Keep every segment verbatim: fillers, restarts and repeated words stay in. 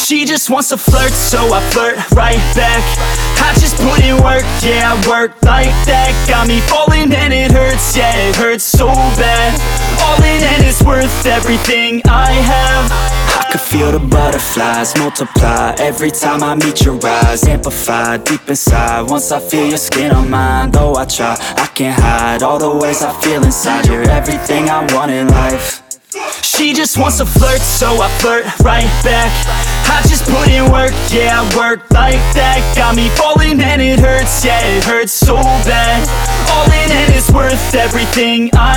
She just wants to flirt, so I flirt right back. I just put in work, yeah, I work like that. Got me falling and it hurts, yeah, it hurts so bad. All in and it's worth everything I have. I could feel the butterflies multiply every time I meet your eyes. Amplify deep inside once I feel your skin on mine. Though I try, I can't hide all the ways I feel inside. You're everything I want in life. She just wants to flirt, so I flirt right back. I just put in work, yeah, I work like that. Got me falling and it hurts, yeah, it hurts so bad. All in and it's worth everything I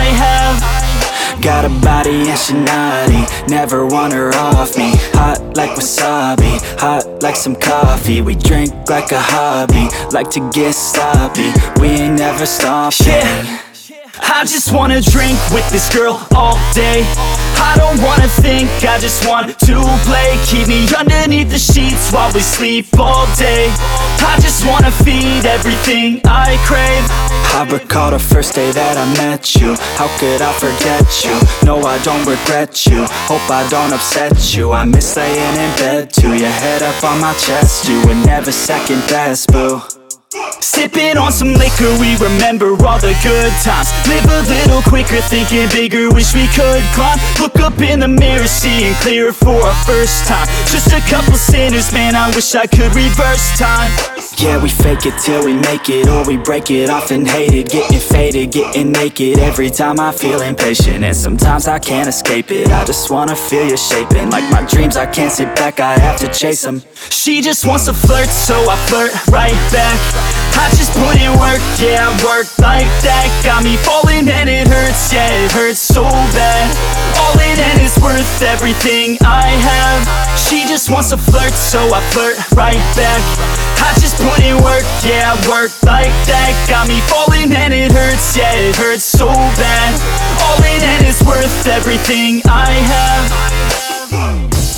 have. Got a body and she naughty, never want her off me. Hot like wasabi, hot like some coffee. We drink like a hobby, like to get sloppy. We ain't never stopping. Yeah. I just wanna drink with this girl all day. I don't wanna think, I just want to play. Keep me underneath the sheets while we sleep all day. I just wanna feed everything I crave. I recall the first day that I met you. How could I forget you? No, I don't regret you. Hope I don't upset you. I miss laying in bed too. Your head up on my chest, you were never second best, boo. Sipping on some liquor, we remember all the good times. Live a little quicker, thinking bigger, wish we could climb. Look up in the mirror, seeing clearer for our first time. Just a couple sinners, man, I wish I could reverse time. Yeah, we fake it till we make it, or we break it off and hate it. Getting faded, getting naked, every time I feel impatient. And sometimes I can't escape it, I just wanna feel you shaping. Like my dreams, I can't sit back, I have to chase them. She just wants to flirt, so I flirt right back. I just put in work, yeah, I work like that. Got me falling and it hurts, yeah, it hurts so bad. All in and it's worth everything I have. She just wants to flirt, so I flirt right back. I just put in work, yeah, I work like that. Got me falling and it hurts, yeah, it hurts so bad. All in and it's worth everything I have.